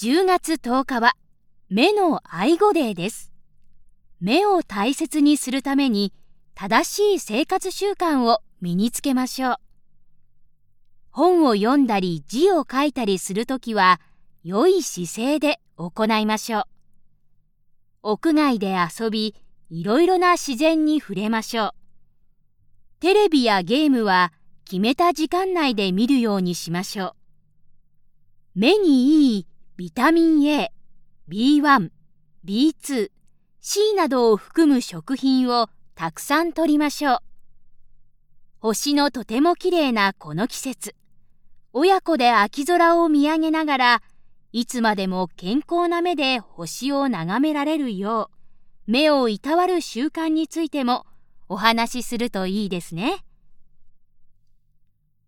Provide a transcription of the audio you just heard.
10月10日は目の愛護デーです。目を大切にするために正しい生活習慣を身につけましょう。本を読んだり字を書いたりするときは良い姿勢で行いましょう。屋外で遊び、いろいろな自然に触れましょう。テレビやゲームは決めた時間内で見るようにしましょう。目にいいビタミン A、B1、B2、C などを含む食品をたくさん摂りましょう。星のとてもきれいなこの季節、親子で秋空を見上げながら、いつまでも健康な目で星を眺められるよう、目をいたわる習慣についてもお話しするといいですね。